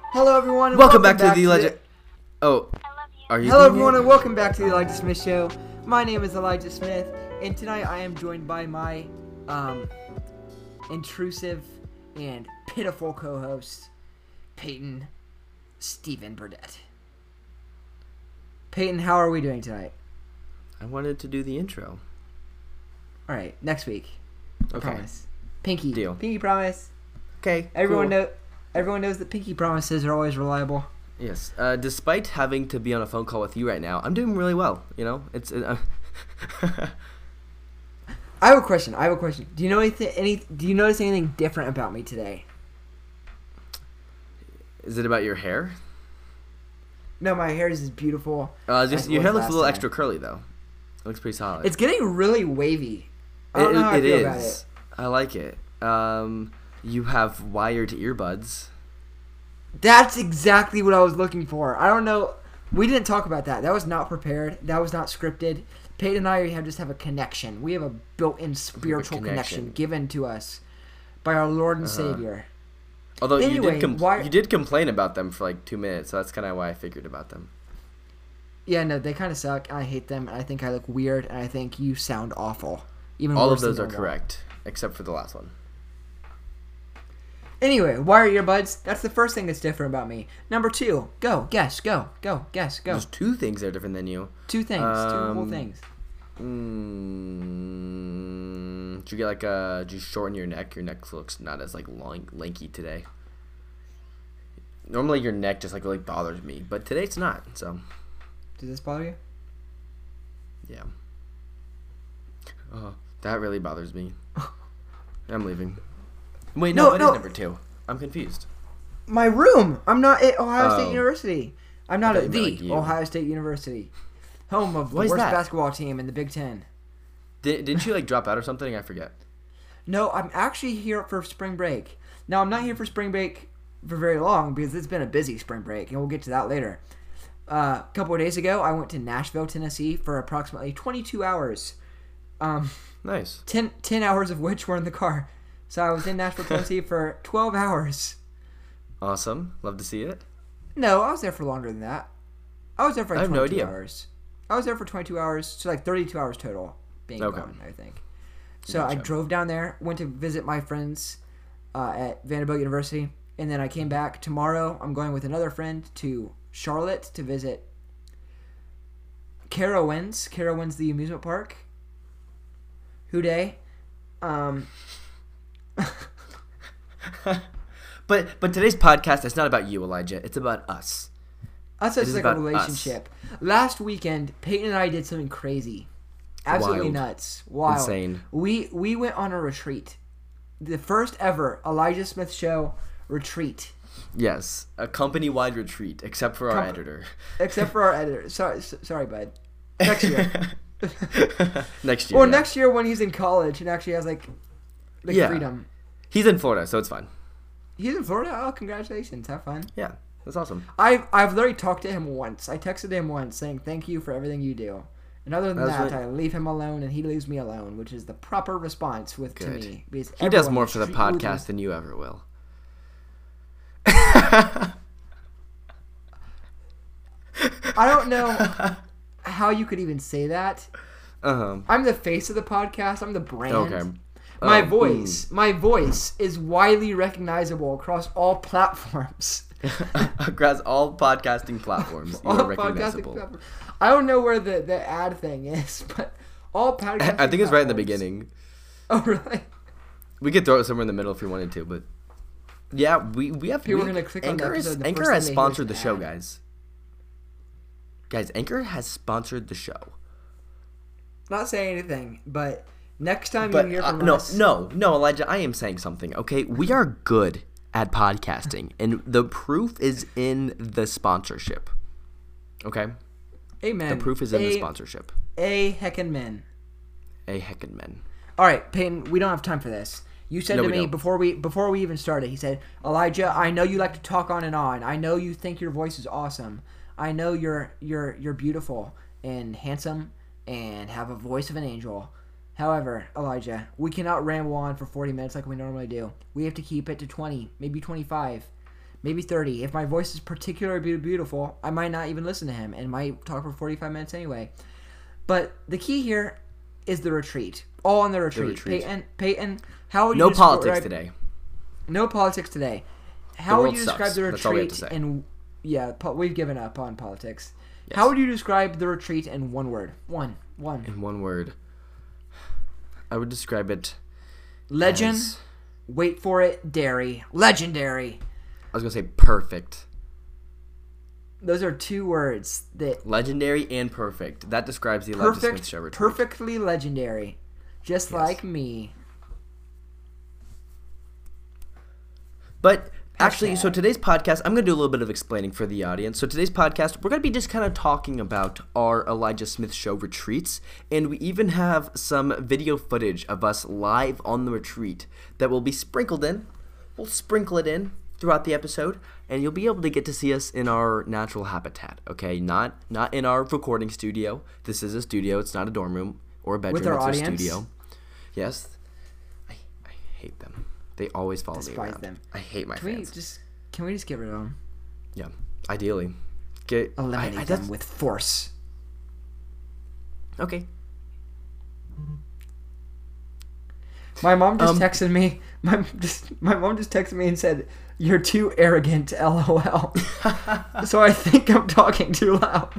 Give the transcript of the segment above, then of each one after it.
Hello, everyone. And Welcome back to the Elijah. Oh, are you? Hello, everyone, and welcome back to the Elijah Smith Show. My name is Elijah Smith, and tonight I am joined by my intrusive and pitiful co-host, Peyton Stephen Burdett. Peyton, how are we doing tonight? I wanted to do the intro. All right, next week. I Okay. promise. Pinky. Deal. Pinky promise. Okay. Everyone cool. Everyone knows that pinky promises are always reliable. Yes. Despite having to be on a phone call with you right now, I'm doing really well. You know, it's. I have a question. Do you know anything? Do you notice anything different about me today? Is it about your hair? No, my hair is beautiful. Just your hair looks a little extra curly though. It looks pretty solid. It's getting really wavy. I don't know how I feel about it. I like it. You have wired earbuds. That's exactly what I was looking for. I don't know. We didn't talk about that. That was not prepared. That was not scripted. Peyton and I just have a connection. We have a built-in spiritual connection given to us by our Lord and Savior. Although anyway, you did complain about them for like 2 minutes, so that's kind of why I figured about them. Yeah, no, they kind of suck. I hate them, and I think I look weird, and I think you sound awful. Even all worse of those than are normal. correct, except for the last one. Anyway, wire earbuds. That's the first thing that's different about me. Number 2, guess. There's 2 things that are different than you. 2 things, 2 whole things. Did you get like did you shorten your neck? Your neck looks not as like lanky today. Normally your neck just like really bothers me, but today it's not. So. Does this bother you? Yeah. Oh, that really bothers me. I'm leaving. Wait, no, it is number 2. I'm confused. My room. I'm not at Ohio State Oh. University. I'm not I thought at you meant the like you. Ohio State University, home of the What is worst that? basketball team in the Big Ten. Didn't you like drop out or something? I forget. No, I'm actually here for spring break. Now, I'm not here for spring break for very long because it's been a busy spring break, and we'll get to that later. A couple of days ago, I went to Nashville, Tennessee for approximately 22 hours. Nice. 10 hours of which were in the car. So I was in Nashville, Tennessee for 12 hours. Awesome. Love to see it. No, I was there for longer than that. I was there for like I have no 22 idea. hours. I was there for 22 hours, so like 32 hours total being Okay. gone, I think. So I Gotcha. drove down there, went to visit my friends at Vanderbilt University, and then I came back. Tomorrow, I'm going with another friend to Charlotte to visit Carowinds. Carowinds, the amusement park. Houday. But today's podcast is not about you, Elijah. It's about us. That's It just is like a about relationship. Last weekend, Peyton and I did something crazy. Absolutely Wild. nuts. Wild. Insane. We went on a retreat. The first ever Elijah Smith Show retreat. Yes, a company-wide retreat, except for our Com- editor. Except for our editor. Sorry, bud. Next year. Next year. Or yeah. next year when he's in college and actually has like Yeah. freedom. He's in Florida, so it's fine. He's in Florida? Oh, congratulations. Have fun. Yeah, that's awesome. I've literally talked to him once. I texted him once saying thank you for everything you do. And other than That's that, right. I leave him alone and he leaves me alone, which is the proper response to Good. me. Because He does everyone more is for the treated with podcast than you ever will. I don't know how you could even say that. I'm the face of the podcast. I'm the brand. Okay. My voice is widely recognizable across all platforms. Across all podcasting platforms, you All are podcasting recognizable. platforms. I don't know where the ad thing is, but all podcasting I think it's right in the platforms. beginning. Oh, really? We could throw it somewhere in the middle if we wanted to, but yeah, we have. People are gonna click on the Anchor episode, the Anchor first has thing they hear is sponsored the an show, ad. guys. Guys, Anchor has sponsored the show. Not saying anything, but next time But you hear from no, us... no, Elijah, I am saying something. Okay, we are good at podcasting, and the proof is in the sponsorship. Okay, Amen. the proof is in the sponsorship. A heckin' men. A heckin' men. All right, Peyton, we don't have time for this. You said No, to we me don't. before we even started, he said, Elijah, I know you like to talk on and on. I know you think your voice is awesome. I know you're beautiful and handsome and have a voice of an angel. However, Elijah, we cannot ramble on for 40 minutes like we normally do. We have to keep it to 20, maybe 25. maybe 30. If my voice is particularly beautiful, I might not even listen to him and might talk for 45 minutes anyway. But the key here is the retreat. All in the retreat. Peyton, how would you No describe politics today. No politics today. How would you describe the That's all we have to retreat? say. And yeah, we've given up on politics. Yes. How would you describe the retreat in one word? One. In one word, I would describe it. Legend. as- Wait for it. Dairy. Legendary. I was gonna say perfect. Those are two words that Legendary and perfect. That describes the Elijah Smith Show retreat. perfectly legendary, just like me. But actually, Hashtag. so today's podcast, I'm going to do a little bit of explaining for the audience. So today's podcast, we're going to be just kind of talking about our Elijah Smith Show retreats. And we even have some video footage of us live on the retreat that will be sprinkled in. We'll sprinkle it in throughout the episode. And you'll be able to get to see us in our natural habitat, okay? Not in our recording studio. This is a studio. It's not a dorm room or a bedroom. With our it's audience? a studio. Yes. I hate them. They always follow me Despise around. them. I hate my Can we fans. just get rid of them? Yeah, ideally. Eliminate them with force. Okay. My mom just texted me. My mom just texted me and said, "You're too arrogant, LOL." So I think I'm talking too loud.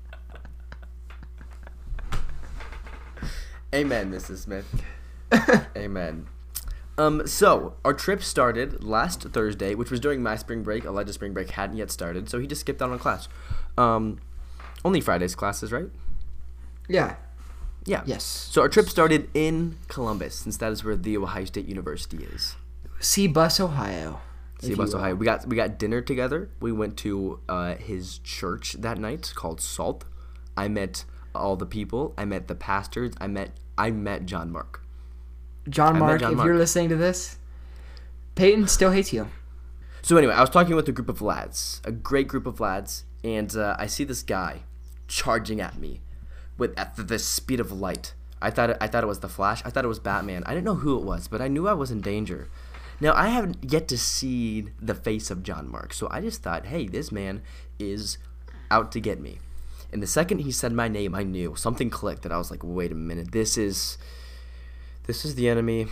Amen, Mrs. Smith. Amen. So our trip started last Thursday, which was during my spring break. Elijah's spring break hadn't yet started, so he just skipped out on class. Only Friday's classes, right? Yeah. Yeah. Yes. So our trip started in Columbus, since that is where the Ohio State University is. C-Bus, Ohio. Bus, Ohio. We got dinner together. We went to his church that night called Salt. I met all the people. I met the pastors. I met John Mark. John Mark, if Mark. you're listening to this, Peyton still hates you. So anyway, I was talking with a group of lads, a great group of lads, and I see this guy charging at me at the speed of light. I thought it was the Flash. I thought it was Batman. I didn't know who it was, but I knew I was in danger. Now, I haven't yet to see the face of John Mark, so I just thought, hey, this man is out to get me. And the second he said my name, I knew. Something clicked, and I was like, wait a minute, this is the enemy.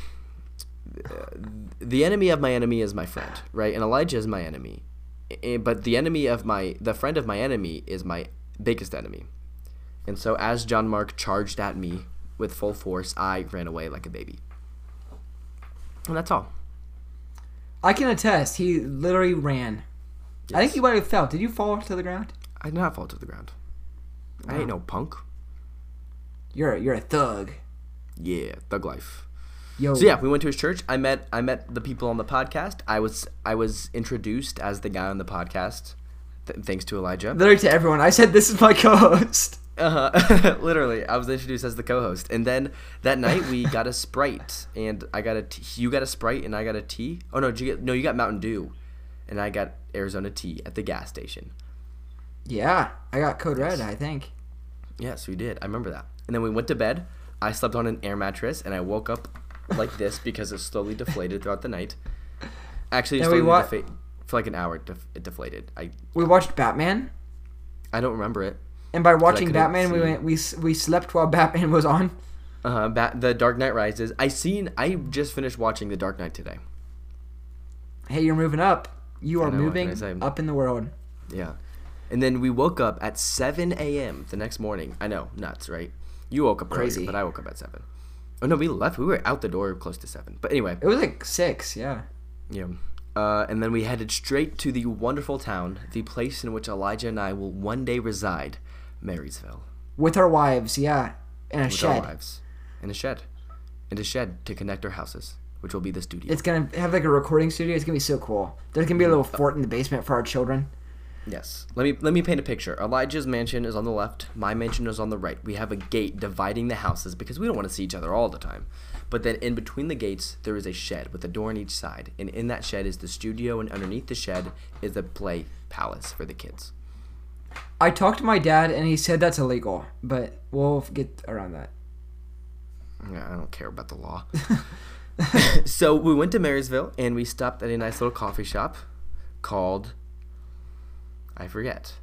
The enemy of my enemy is my friend, right? And Elijah is my enemy. But the friend of my enemy is my biggest enemy. And so as John Mark charged at me with full force, I ran away like a baby. And that's all. I can attest. He literally ran. Yes. I think you might have fell. Did you fall to the ground? I did not fall to the ground. I ain't no punk. You're a thug. Yeah, thug life. Yo. So yeah, we went to his church. I met the people on the podcast. I was introduced as the guy on the podcast, thanks to Elijah. Literally to everyone. I said, "This is my co-host." Literally, I was introduced as the co-host, and then that night we got a Sprite, and I got a tea. You got a Sprite, and I got a tea. Oh no, you got Mountain Dew, and I got Arizona tea at the gas station. Yeah, I got Code Red, I think. Yes, we did. I remember that. And then we went to bed. I slept on an air mattress, and I woke up like this because it slowly deflated throughout the night. Actually, it slowly deflated for like an hour. It deflated. We watched Batman. I don't remember it. And by watching Batman, we slept while Batman was on. The Dark Knight Rises. I just finished watching The Dark Knight today. Hey, you're moving up. You are moving up in the world. Yeah. And then we woke up at 7 a.m. the next morning. I know, nuts, right? You woke up Crazy. earlier, but I woke up at 7. Oh, no, we left. We were out the door close to 7. But anyway. It was like 6, yeah. Yeah. And then we headed straight to the wonderful town, the place in which Elijah and I will one day reside, Marysville. With our wives, yeah. In a shed. With our wives. In a shed. In a shed to connect our houses, which will be the studio. It's going to have like a recording studio. It's going to be so cool. There's going to be a little fort in the basement for our children. Yes. Let me paint a picture. Elijah's mansion is on the left. My mansion is on the right. We have a gate dividing the houses because we don't want to see each other all the time. But then in between the gates, there is a shed with a door on each side. And in that shed is the studio, and underneath the shed is the play palace for the kids. I talked to my dad, and he said that's illegal. But we'll get around that. Yeah, I don't care about the law. So we went to Marysville, and we stopped at a nice little coffee shop. called, I forget.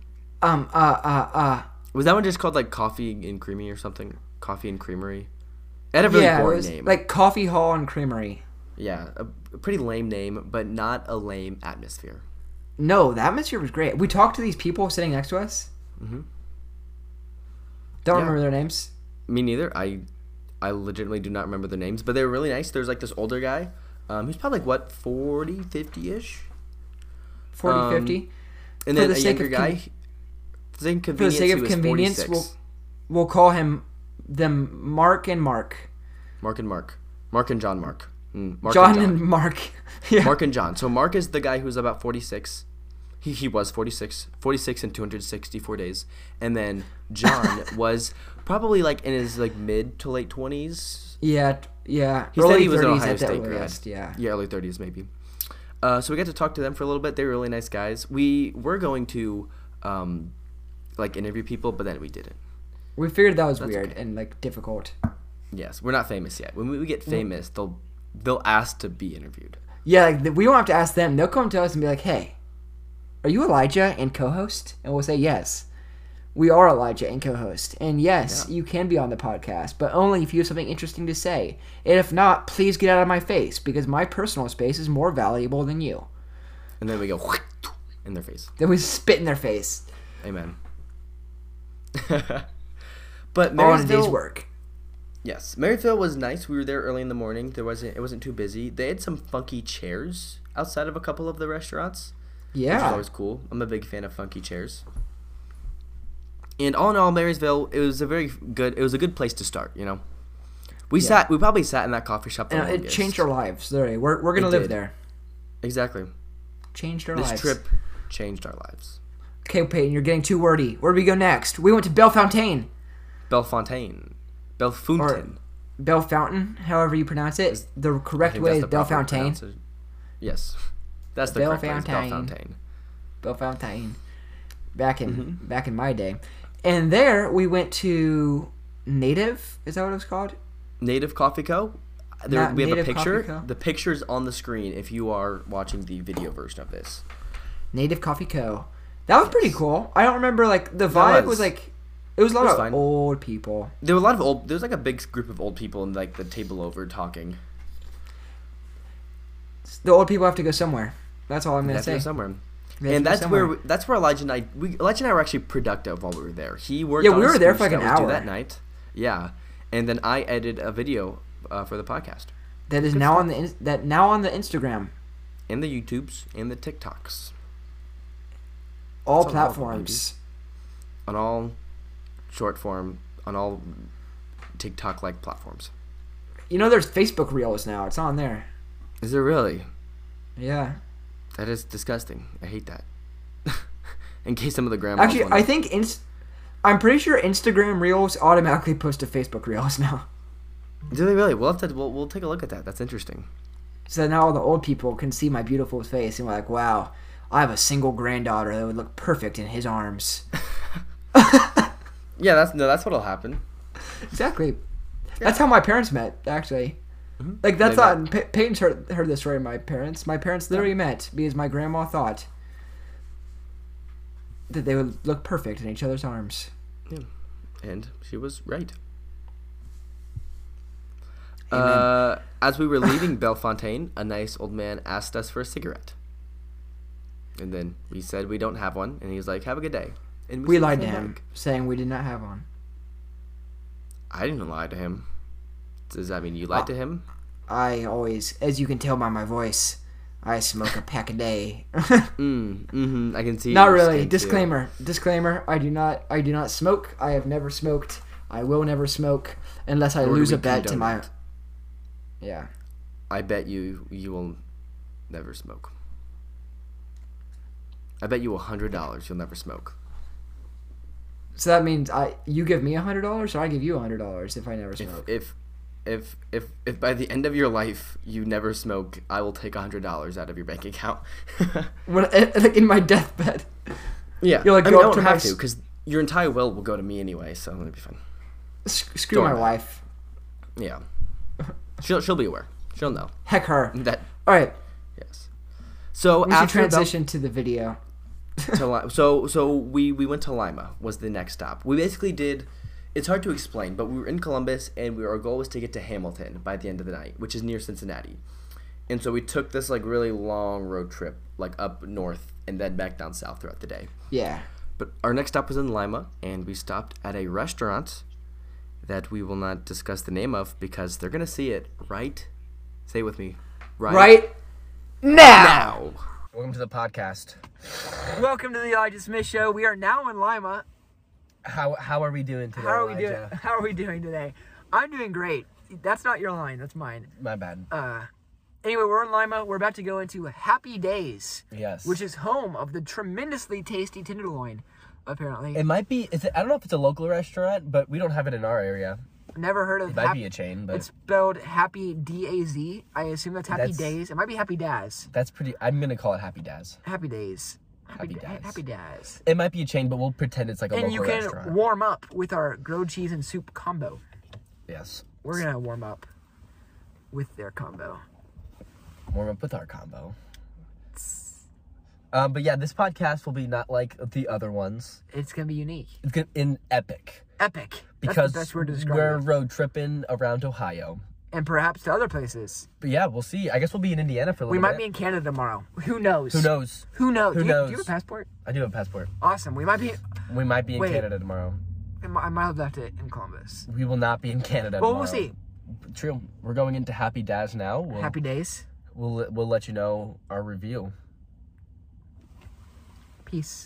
Was that one just called like Coffee and Creamy or something? Coffee and Creamery. It had a really boring it was name. like Coffee Hall and Creamery. Yeah, a pretty lame name, but not a lame atmosphere. No, the atmosphere was great. We talked to these people sitting next to us. Mm-hmm. Don't remember their names. Me neither. I legitimately do not remember their names, but they were really nice. There's like this older guy, who's probably like, what, 40, 50-ish? 40, 50. And then a younger guy. For the sake of convenience, we'll call them Mark and Mark. Mark and Mark. Mark and John Mark. John and Mark. Yeah. Mark and John. So Mark is the guy who's about 46. He was 46 in 264 days. And then John was probably like in his like mid to late 20s. Yeah. He early said he was an 30s Ohio at the State grad. earliest, yeah. Yeah, early 30s maybe. So we got to talk to them for a little bit. They were really nice guys. We were going to like interview people, but then we didn't. We figured that was weird and like difficult. Yes, we're not famous yet. When we get famous, they'll ask to be interviewed. Yeah, like we won't have to ask them. They'll come to us and be like, "Hey, are you Elijah and co-host?" And we'll say, "Yes, we are Elijah and co-host. And yes, you can be on the podcast, but only if you have something interesting to say. And if not, please get out of my face because my personal space is more valuable than you." And then we go in their face. Then we spit in their face. Amen. But all in a day's work. Yes, Marysville was nice. We were there early in the morning. It wasn't too busy. They had some funky chairs outside of a couple of the restaurants. Yeah, which is always cool. I'm a big fan of funky chairs. And all in all, Marysville, it was a good place to start. You know, we probably sat in that coffee shop. And it changed our lives. Literally, we're gonna live there. Exactly. Changed our lives. This trip changed our lives. Okay, Peyton, you're getting too wordy. Where do we go next? We went to Bellefontaine. Bellefontaine. Bellefontaine, however you pronounce it. The correct way is Bellefontaine. Yes. That's the correct way. Bellefontaine. Bellefontaine. Back in my day. And there we went to Native. Is that what it was called? Native Coffee Co. We have a picture. The picture's on the screen if you are watching the video version of this. Native Coffee Co. That was pretty cool. I don't remember, like, the vibe was like... It was a lot of old people. There were a lot of old... There was, like, a big group of old people in, like, the table over talking. The old people have to go somewhere. That's all I'm going to say. They have to go somewhere. And that's where Elijah and I were actually productive while we were there. He worked on we were there for like an hour that night. Yeah. And then I edited a video for the podcast. That is now on the Instagram. And the YouTubes and the TikToks. All platforms. On all short form, on all TikTok-like platforms. You know, there's Facebook Reels now. It's on there. Is there really? Yeah. That is disgusting. I hate that. In case some of the grandmas... Actually, I think... I'm pretty sure Instagram Reels automatically post to Facebook Reels now. Do they really? We'll take a look at that. That's interesting. So now all the old people can see my beautiful face and we're like, wow, I have a single granddaughter that would look perfect in his arms. Yeah, that's what'll happen. Exactly. Yeah. That's how my parents met, actually. Mm-hmm. Like, that's not... Peyton's heard this story of my parents. My parents literally met because my grandma thought that they would look perfect in each other's arms. Yeah. And she was right. As we were leaving Bellefontaine, a nice old man asked us for a cigarette. And then we said we don't have one. And he was like, have a good day. And we lied to him, saying we did not have one. I didn't lie to him. Does that mean you lied to him? I always, as you can tell by my voice, I smoke a pack a day. I can see. Not really. Disclaimer. I do not smoke. I have never smoked. I will never smoke unless I lose a bet to my. Yeah. I bet you will never smoke. I bet you $100 you'll never smoke. So that means you give me $100 or I give you $100 if I never smoke. If by the end of your life you never smoke, I will take $100 out of your bank account. Like in my deathbed. Yeah, you'll like I don't have to because your entire will go to me anyway, so it'll be fine. Screw my wife. Yeah, she'll be aware. She'll know. Heck her. That. All right. Yes. So We should after transition to the video. so we went to Lima was the next stop. We basically did. It's hard to explain, but we were in Columbus, and our goal was to get to Hamilton by the end of the night, which is near Cincinnati. And so we took this like really long road trip, like up north and then back down south throughout the day. Yeah. But our next stop was in Lima, and we stopped at a restaurant that we will not discuss the name of because they're gonna see it right. Say it with me. Right now. Welcome to the podcast. Welcome to the Elijah Smith Show. We are now in Lima. How are we doing today? How are we doing today? I'm doing great. That's not your line. That's mine. My bad. Anyway, we're in Lima. We're about to go into Happy Days. Yes. Which is home of the tremendously tasty tenderloin, apparently. It might be. I don't know if it's a local restaurant, but we don't have it in our area. Never heard of it. Might be a chain, but it's spelled Happy D-A-Z. I assume that's Happy Days. It might be Happy Daz. That's pretty. I'm gonna call it Happy Daz. Happy Days. Happy Daz. Happy Daz. It might be a chain, but we'll pretend it's like a local restaurant. And you can warm up with our grilled cheese and soup combo. Yes. We're gonna warm up with their combo. Warm up with our combo. But yeah, this podcast will be not like the other ones. It's gonna be unique. It's gonna in epic. Epic. Because that's the best word to describe we're it. road tripping around Ohio. And perhaps to other places. But yeah, we'll see. I guess we'll be in Indiana for a little bit. We might be in Canada tomorrow. Who knows? Who knows? Who knows? Who Do knows? you have a passport? I do have a passport. Awesome. We might be in Canada tomorrow. I might have left it in Columbus. We will not be in Canada Well, tomorrow. we'll see. True. We're going into Happy Daz now. Happy Days. We'll let you know our review. Peace.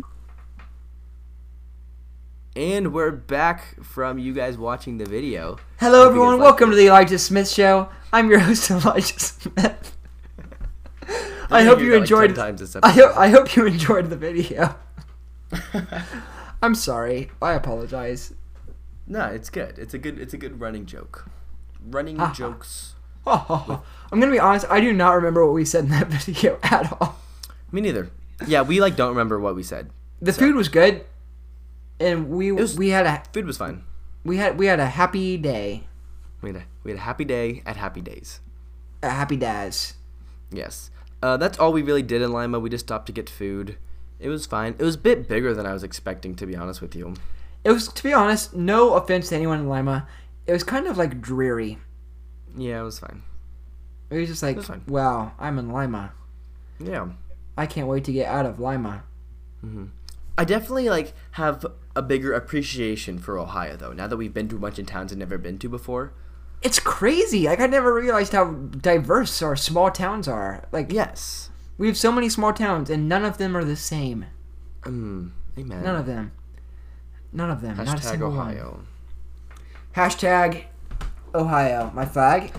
And we're back from you guys watching the video. Hello, Hope you everyone. guys Welcome liked to the Elijah Smith Show. I'm your host, Elijah Smith. I You're hope gonna you hear that, like, enjoyed. 10 times this episode. I hope you enjoyed the video. I'm sorry. I apologize. No, it's good. It's a good running joke. Running jokes. I'm gonna be honest. I do not remember what we said in that video at all. Me neither. Yeah, we don't remember what we said. The food was good, and we had Food was fine. we had a happy day. We had a happy day at Happy Days. A happy Daz. Yes. That's all we really did in Lima. We just stopped to get food. It was fine. It was a bit bigger than I was expecting, to be honest with you. It was, to be honest, no offense to anyone in Lima, it was kind of like dreary. Yeah, it was fine. It was just like, wow, I'm in Lima. Yeah. I can't wait to get out of Lima. I definitely have a bigger appreciation for Ohio, though, now that we've been to a bunch of towns I've never been to before. It's crazy. Like, I never realized how diverse our small towns are. Like, Yes. we have so many small towns, and none of them are the same. Amen. None of them. Not a Hashtag single Ohio. one. Hashtag Ohio. My flag.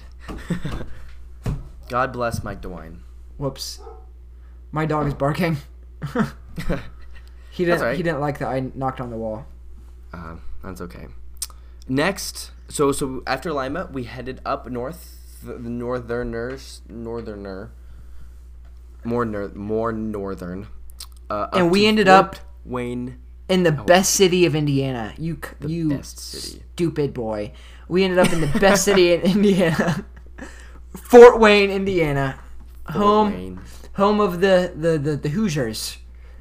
God bless Mike DeWine. Whoops. My dog is barking. He didn't. That's all right. He didn't like that I knocked on the wall. That's okay. Next, so after Lima, we headed up north, the more northern. And we ended up Wayne. in the best city of Indiana. You best city. stupid boy. We ended up in the best city in Indiana. Fort Wayne, Indiana. Home of the Hoosiers.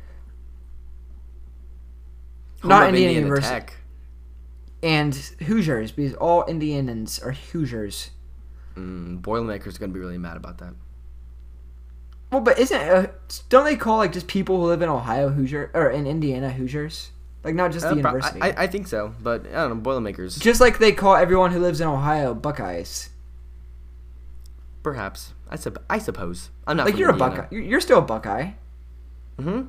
Not Indiana University. Tech. And Hoosiers, because all Indianans are Hoosiers. Boilermaker's gonna be really mad about that. Well, but don't they call just people who live in Ohio Hoosier or in Indiana Hoosiers? Like not just the university. I think so, but I don't know. Boilermakers. Just like they call everyone who lives in Ohio Buckeyes. Perhaps. I suppose. I'm not. Like from you're Indiana. a Buckeye. You're still a Buckeye. Mm-hmm.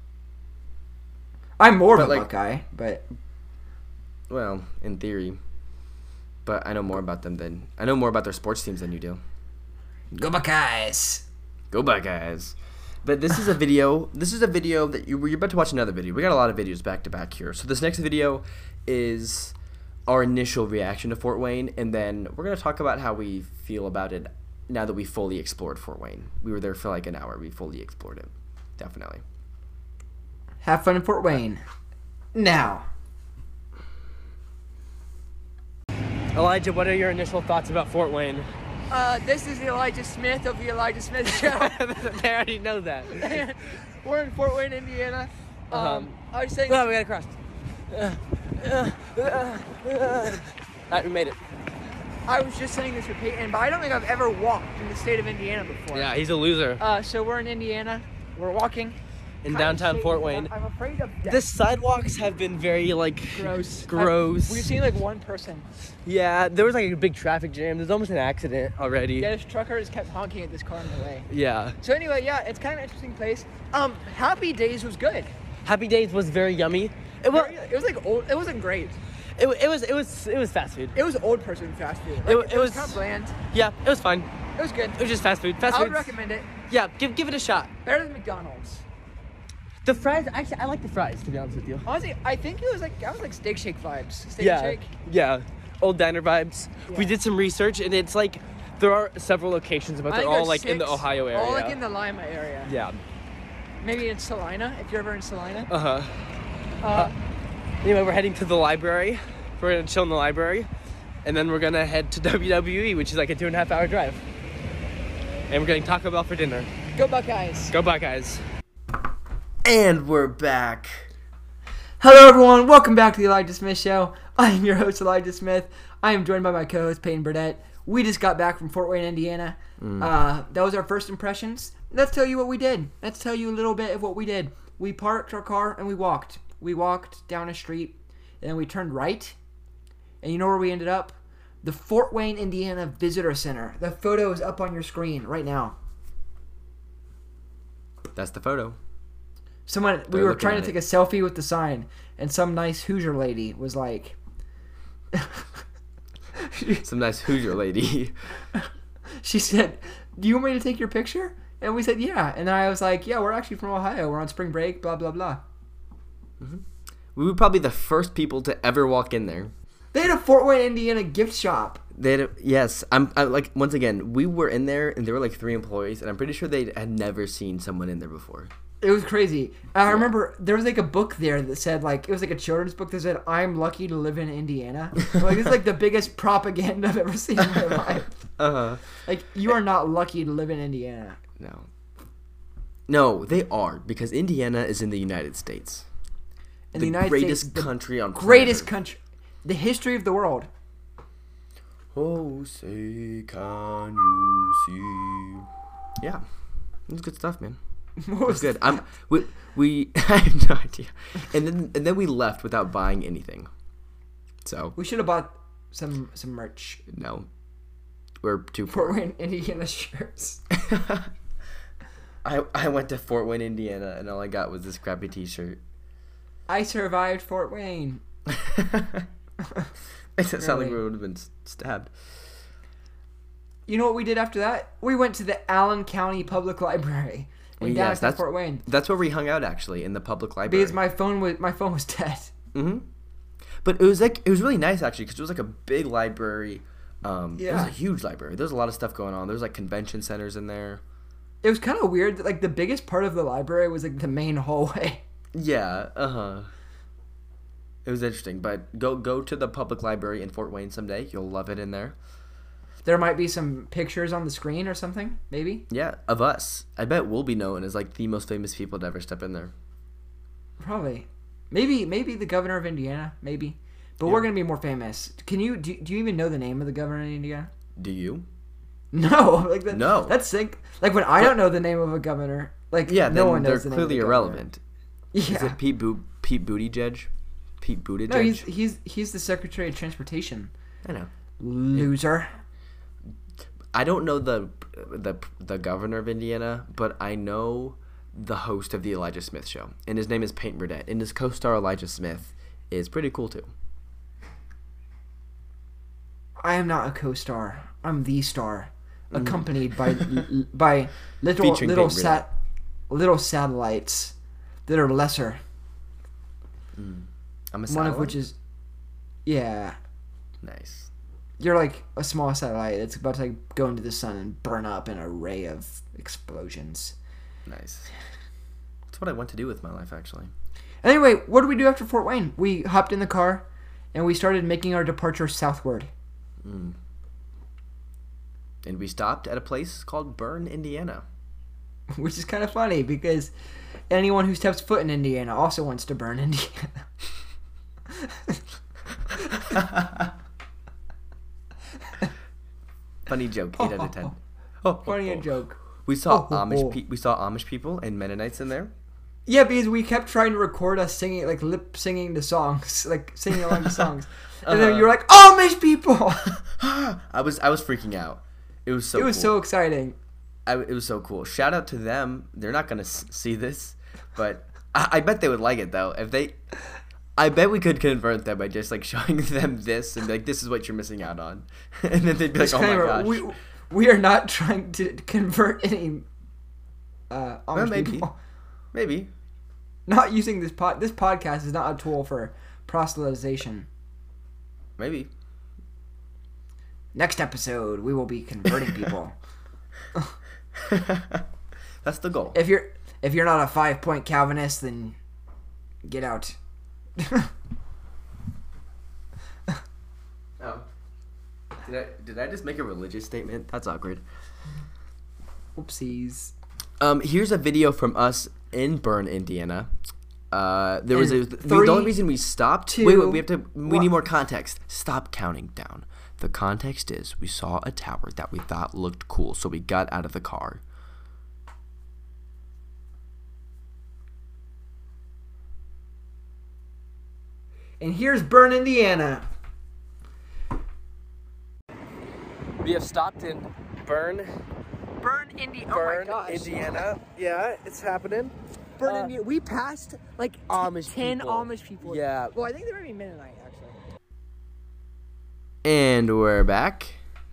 I'm more of a Buckeye, but well, in theory. But I know more about their sports teams than you do. go Buckeyes. Go Buckeyes. But this is a video. This is a video that you're about to watch another video. We got a lot of videos back to back here. So this next video is our initial reaction to Fort Wayne, and then we're gonna talk about how we feel about it now that we fully explored Fort Wayne. We were there for like an hour. We fully explored it. Definitely. Have fun in Fort Wayne. Now. Elijah, what are your initial thoughts about Fort Wayne? This is Elijah Smith of the Elijah Smith Show. They already know that. We're in Fort Wayne, Indiana. I was saying. Oh, we got across. Alright, we made it. I was just saying this for Peyton, but I don't think I've ever walked in the state of Indiana before. Yeah, he's a loser. So we're in Indiana. We're walking. In downtown Fort Wayne. I'm afraid of death. The sidewalks have been very, like, Gross. gross. We've seen like one person. Yeah, there was like a big traffic jam. There's almost an accident already. Yeah, this trucker just kept honking at this car in the way. Yeah. So anyway, yeah, it's kind of an interesting place. Happy Days was good. Happy Days was very yummy. It was like old. It wasn't great. It was fast food. It was old person fast food. Like, It was kind of bland. Yeah, it was fine. It was good. It was just fast food. Fast I food. would recommend it. Yeah, give it a shot. Better than McDonald's. The fries, actually, I like the fries, to be honest with you. Honestly, I think it was like Steak Shake vibes. Steak Yeah, Shake. yeah. Old diner vibes. Yeah. We did some research, and it's like there are several locations, but I they're think all there's like in the 6, Ohio area. All like in the Lima area. Yeah. Maybe in Salina, if you're ever in Salina. Uh-huh. Anyway, we're heading to the library. We're gonna chill in the library, and then we're gonna head to WWE, which is like a 2.5 hour drive. And we're getting Taco Bell for dinner. Go Buckeyes. Go Buckeyes. And we're back. Hello, everyone. Welcome back to the Elijah Smith Show. I am your host, Elijah Smith. I am joined by my co-host, Peyton Burdett. We just got back from Fort Wayne, Indiana. That was our first impressions. Let's tell you what we did. Let's tell you a little bit of what we did. We parked our car and we walked. We walked down a street, and then we turned right. And you know where we ended up? The Fort Wayne, Indiana Visitor Center. The photo is up on your screen right now. That's the photo. We were looking trying to at take it. a selfie with the sign, and some nice Hoosier lady was like... Some nice Hoosier lady. She said, "Do you want me to take your picture?" And we said, "Yeah." And I was like, "Yeah, we're actually from Ohio. We're on spring break, blah, blah, blah." We were probably the first people to ever walk in there. They had a Fort Wayne, Indiana gift shop. Yes, I like, once again, we were in there, and there were like 3 employees, and I'm pretty sure they had never seen someone in there before. It was crazy. I remember there was like a book there that said, like, it was like a children's book that said, "I'm lucky to live in Indiana." Like, it's like the biggest propaganda I've ever seen in my life. Uh-huh. Like, you are not lucky to live in Indiana. No, they are, because Indiana is in the United States. In the United greatest States, country on planet greatest Earth. country. The history of the world. Oh, say can you see? Yeah, it was good stuff, man. It was good. We I have no idea. And then we left without buying anything. So We should have bought some merch. no, we're too Fort poor. Wayne, Indiana shirts. I went to Fort Wayne, Indiana, and all I got was this crappy T-shirt. I survived Fort Wayne. It sounded like Really? we would have been stabbed. You know what we did after that? We went to the Allen County Public Library in Yes, downtown Fort Wayne That's where we hung out, actually, in the public library. because my phone was dead. But it was really nice, actually, because it was like a big library. It was Yeah. a huge library. There was a lot of stuff going on. There was like convention centers in there. It was kind of weird that, like, the biggest part of the library was like the main hallway. Yeah, It was interesting, but go to the public library in Fort Wayne someday. You'll love it in there. There might be some pictures on the screen or something, maybe. Yeah, of us. I bet we'll be known as like the most famous people to ever step in there. Probably, maybe the governor of Indiana, maybe. But we're gonna be more famous. Do you even know the name of the governor of Indiana? Do you? No, like that. No. That's sick. Like when I don't know the name of a governor, like Yeah, no then one they're knows the name of clearly the irrelevant. governor. Is Yeah. it Pete Buttigieg? Pete Buttigieg? No, he's the Secretary of Transportation. I know. Loser. I don't know the governor of Indiana, but I know the host of the Elijah Smith Show, and his name is Peyton Burdett, and his co-star Elijah Smith is pretty cool too. I am not a co-star. I'm the star, accompanied by by Featuring little Peyton Burdett. little satellites that are lesser. I'm a One satellite? of which is, yeah, Nice. you're like a small satellite that's about to like go into the sun and burn up in an array of explosions. Nice. That's what I want to do with my life, actually. Anyway, what did we do after Fort Wayne? We hopped in the car, and we started making our departure southward. And we stopped at a place called Bern, Indiana. Which is kind of funny because anyone who steps foot in Indiana also wants to burn Indiana. Funny joke, 8 out of 10. Oh, Funny a joke. We saw Amish people and Mennonites in there. Yeah, because we kept trying to record us singing, like lip singing the songs, like singing along the songs, and then you were like, "Amish people!" I was freaking out. It was so. It was cool. so exciting. It was so cool. Shout out to them. They're not gonna see this, but I bet they would like it though. I bet we could convert them by just like showing them this and be like, this is what you're missing out on, and then they'd be like, oh my gosh. We are not trying to convert any Amish people. Maybe. Not using this podcast is not a tool for proselytization. Maybe. Next episode, we will be converting people. That's the goal. If you're not a 5-point Calvinist, then get out. Oh. Did I just make a religious statement? That's awkward. Whoopsies. Here's a video from us in Bern, Indiana. There was the only reason we stopped. Wait, we need more context. Stop counting down. The context is we saw a tower that we thought looked cool, so we got out of the car. And here's Bern, Indiana. We have stopped in Bern, Indiana. Indiana. Yeah, it's happening. Bern, Indiana. We passed like Amish 10 people. Amish people. Yeah. Well, I think they might be Mennonite, actually. And we're back.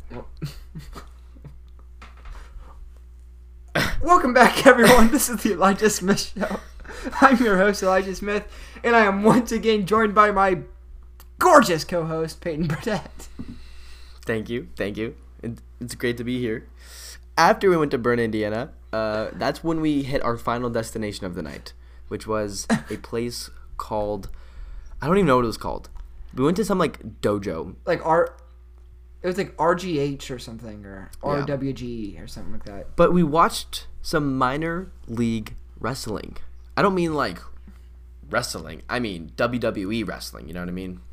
Welcome back, everyone. This is the Elijah Smith Show. I'm your host, Elijah Smith, and I am once again joined by my gorgeous co-host, Peyton Burdett. Thank you. It's great to be here. After we went to Bern, Indiana, that's when we hit our final destination of the night, which was a place called, I don't even know what it was called. We went to some like dojo. It was like RGH or something, or RWG or something like that. But we watched some minor league wrestling. I don't mean like wrestling. I mean WWE wrestling. You know what I mean?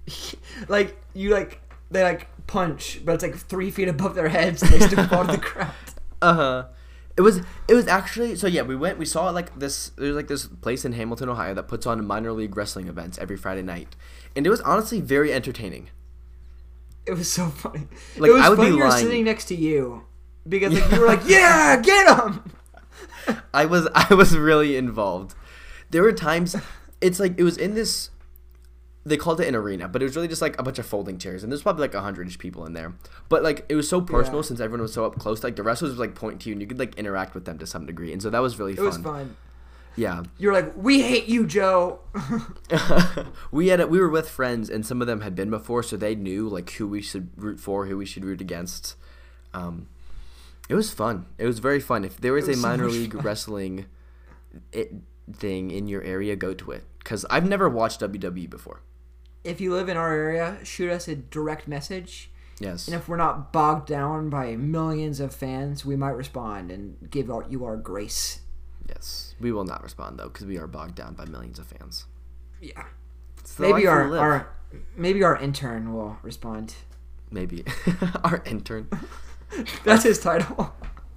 They punch, but it's like 3 feet above their heads, and they still fall to the ground. It was actually, so yeah, we saw there's this place in Hamilton, Ohio that puts on minor league wrestling events every Friday night, and it was honestly very entertaining. It was so funny. Like, it was I would funny be we were lying. sitting next to you because you were like, yeah, get him. I was really involved. There were times, it's like, it was in this, they called it an arena, but it was really just like a bunch of folding chairs, and there's probably like 100-ish people in there. But like, it was so personal since everyone was so up close. Like, the wrestlers would like point to you, and you could like interact with them to some degree, and so that was really fun. It was fun. Yeah. You were like, we hate you, Joe. We were with friends, and some of them had been before, so they knew like who we should root for, who we should root against. It was fun. It was very fun. If there was a minor league wrestling thing in your area, go to it, because I've never watched WWE before. If you live in our area, shoot us a direct message. Yes. And if we're not bogged down by millions of fans, we might respond and give you our grace. Yes. We will not respond though, because we are bogged down by millions of fans. Yeah. Maybe Maybe our intern will respond. Maybe. Our intern. That's his title.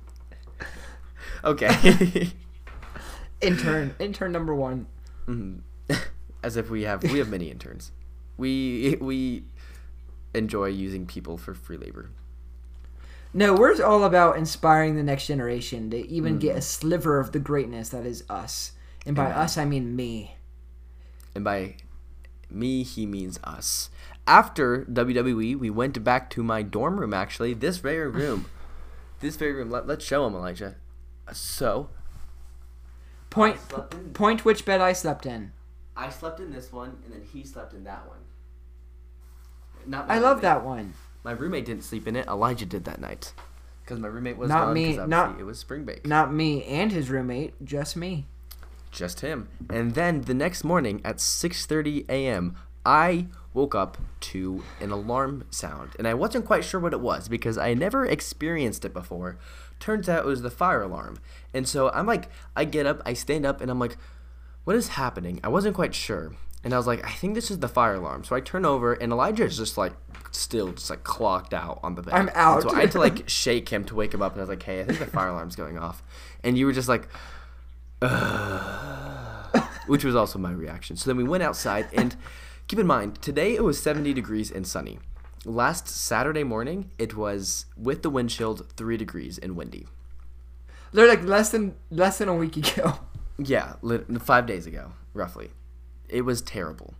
Okay. Intern number 1. Mm-hmm. As if we have many interns. We enjoy using people for free labor. No, we're all about inspiring the next generation to even get a sliver of the greatness that is us. And by us, I mean me. And by me, he means us. After WWE, we went back to my dorm room, actually. This very room. Let's show him, Elijah. So. Point which bed I slept in. I slept in this one, and then he slept in that one. I love that one. My roommate didn't sleep in it. Elijah did that night. Because my roommate was not gone, me. It was spring break. Not me and his roommate. Just me. Just him. And then the next morning at 6:30 a.m., I woke up to an alarm sound. And I wasn't quite sure what it was because I never experienced it before. Turns out it was the fire alarm. And so I'm like, I get up, I stand up, and I'm like, what is happening? I wasn't quite sure. And I was like, I think this is the fire alarm. So I turn over, and Elijah is just like, still just like clocked out on the bed. I'm out. And so I had to like shake him to wake him up. And I was like, hey, I think the fire alarm's going off. And you were just like, which was also my reaction. So then we went outside, and keep in mind, today it was 70 degrees and sunny. Last Saturday morning, it was, with the wind chill, 3 degrees and windy. They're like less than a week ago. Yeah, 5 days ago, roughly. It was terrible.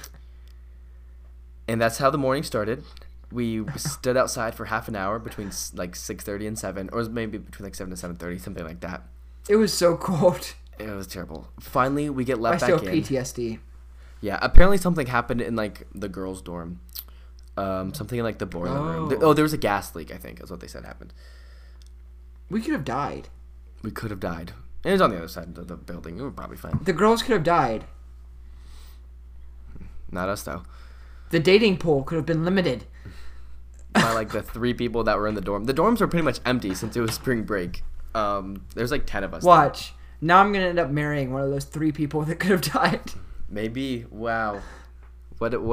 And that's how the morning started. We stood outside for half an hour between like 6:30 and 7, or maybe between like 7 to 7:30, something like that. It was so cold. It was terrible. Finally, we get let I back still in. have PTSD. Yeah, apparently something happened in like the girls' dorm. Something in like the boiler room. There was a gas leak, I think, is what they said happened. We could have died. We could have died. And it was on the other side of the building. We were probably fine. The girls could have died. Not us, though. The dating pool could have been limited. By like the 3 people that were in the dorm. The dorms were pretty much empty since it was spring break. There's like 10 of us. Watch. Now I'm gonna end up marrying one of those 3 people that could have died. Maybe. Wow. What a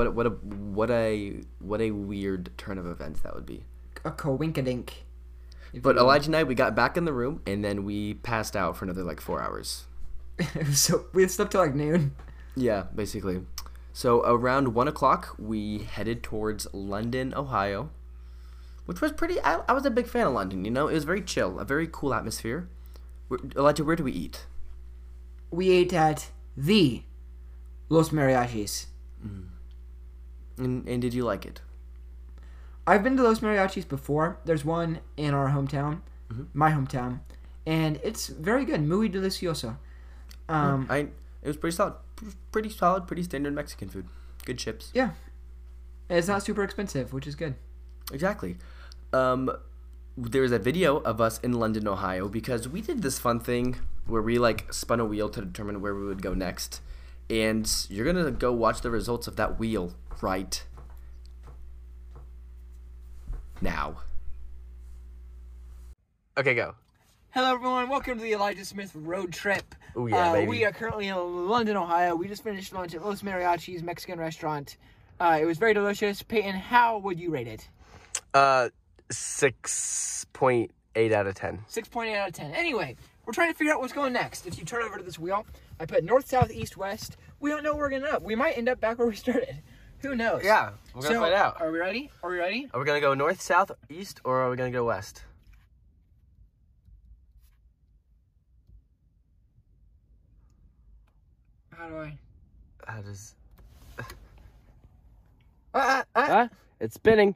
weird turn of events that would be. A coinkadink. But Elijah and I, we got back in the room, and then we passed out for another like 4 hours. It was we slept till like noon. Yeah, basically. So around 1 o'clock, we headed towards London, Ohio, which was pretty. I was a big fan of London. You know, it was very chill, a very cool atmosphere. Elijah, where do we eat? We ate at the Los Mariachis. And did you like it? I've been to Los Mariachis before. There's one in our hometown, my hometown, and it's very good. Muy delicioso. It was pretty solid, pretty standard Mexican food. Good chips. Yeah, it's not super expensive, which is good. Exactly. There was a video of us in London, Ohio, because we did this fun thing where we like spun a wheel to determine where we would go next, and you're gonna go watch the results of that wheel right now. Okay, go. Hello, everyone. Welcome to the Elijah Smith road trip. Oh, yeah, baby. We are currently in London, Ohio. We just finished lunch at Los Mariachis Mexican restaurant. It was very delicious. Peyton, how would you rate it? 6.8 out of 10. 6.8 out of 10. Anyway, we're trying to figure out what's going next. If you turn over to this wheel, I put north, south, east, west. We don't know where we're going to end up. We might end up back where we started. Who knows? Yeah, we're going to find out. Are we ready? Are we going to go north, south, east, or are we going to go west? How do I? How does... It's spinning.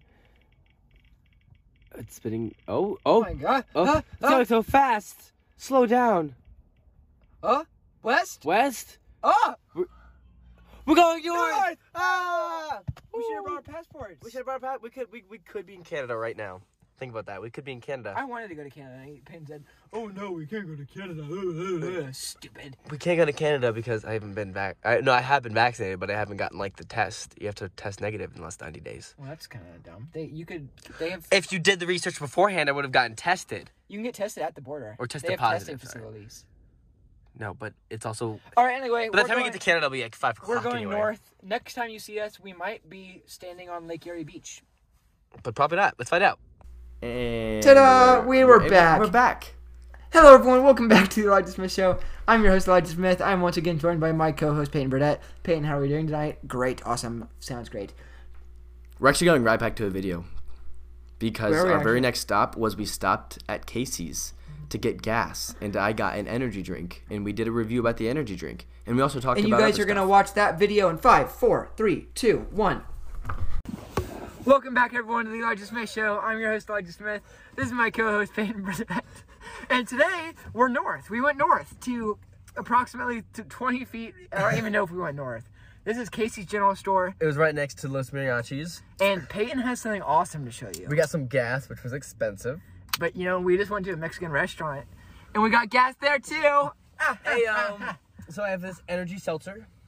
It's spinning. Oh my God. Oh, it's going so fast. Slow down. West? West? We're going north! North! Ah! We should have brought our passports. We should have brought a we could be in Canada right now. Think about that. We could be in Canada. I wanted to go to Canada. Peyton said, "Oh no, we can't go to Canada." Stupid. We can't go to Canada because I haven't been back. I have been vaccinated, but I haven't gotten like the test. You have to test negative in the last 90 days. Well, that's kind of dumb. They have. If you did the research beforehand, I would have gotten tested. You can get tested at the border. Or tested they have positive, testing sorry. facilities. No, but it's also. All right. Anyway, By the time we get to Canada, it'll be like 5 o'clock. We're going anyway. north. Next time you see us, we might be standing on Lake Erie Beach. But probably not. Let's find out. And Ta-da! We're back. We're back. Hello, everyone. Welcome back to the Elijah Smith Show. I'm your host, Elijah Smith. I'm once again joined by my co-host, Peyton Burdett. Peyton, how are we doing tonight? Great. Awesome. Sounds great. We're actually going right back to a video because Where are we our very actually? next stop was we stopped at Casey's to get gas, and I got an energy drink, and we did a review about the energy drink, and we also talked And about you guys other are going to stuff. watch that video in 5, 4, 3, 2, 1. Welcome back, everyone, to the Elijah Smith Show. I'm your host, Elijah Smith. This is my co-host, Peyton Burdett. And today, we're north. We went north to approximately 20 feet. I don't even know if we went north. This is Casey's General Store. It was right next to Los Mariachis. And Peyton has something awesome to show you. We got some gas, which was expensive. But, you know, we just went to a Mexican restaurant. And we got gas there, too. Hey, so I have this energy seltzer.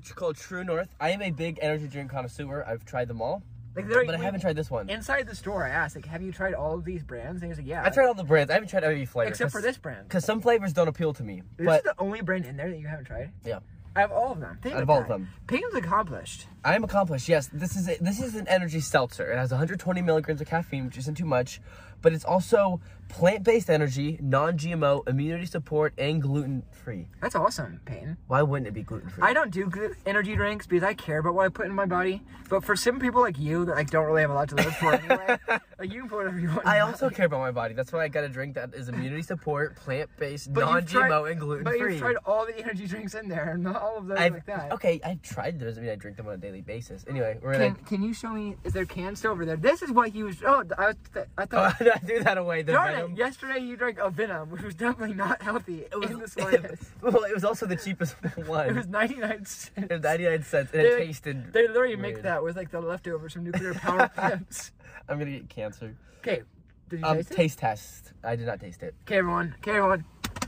called True North. I am a big energy drink connoisseur. I've tried them all, Like, but I haven't tried this one. Inside the store, I asked, like, have you tried all of these brands? And he was like, yeah. I tried all the brands. I haven't tried every flavor. Except for this brand. Because some flavors don't appeal to me. This But is the only brand in there that you haven't tried? yeah. I have all of them. Think Out of about all of that. them. Peyton's accomplished. I am accomplished. Yes, this is an energy seltzer. It has 120 milligrams of caffeine, which isn't too much, but it's also plant-based energy, non-GMO, immunity support, and gluten-free. That's awesome, Peyton. Why wouldn't it be gluten-free? I don't do energy drinks because I care about what I put in my body. But for some people like you that like don't really have a lot to live for anyway, like you can put whatever you want. I also care about my body. That's why I got a drink that is immunity support, plant-based, But you've tried- non-GMO, and gluten-free. But you've tried all the energy drinks in there, not all of those like that. Okay, I've tried those. I mean, I drink them on a daily basis. Anyway, we're gonna. Can you show me? Is there cans still over there? This is what you was. Oh, I Oh, thought. I threw that away. The Darn Venom. it! Yesterday you drank a Venom, which was definitely not healthy. It was in the It slightest. well, it was also the cheapest one. It was 99 cents. It was 99 cents, and it tasted. They literally make weird. that with like the leftovers from nuclear power plants. I'm gonna get cancer. Okay, did you taste it? Taste test. I did not taste it. Okay, everyone. Okay, everyone.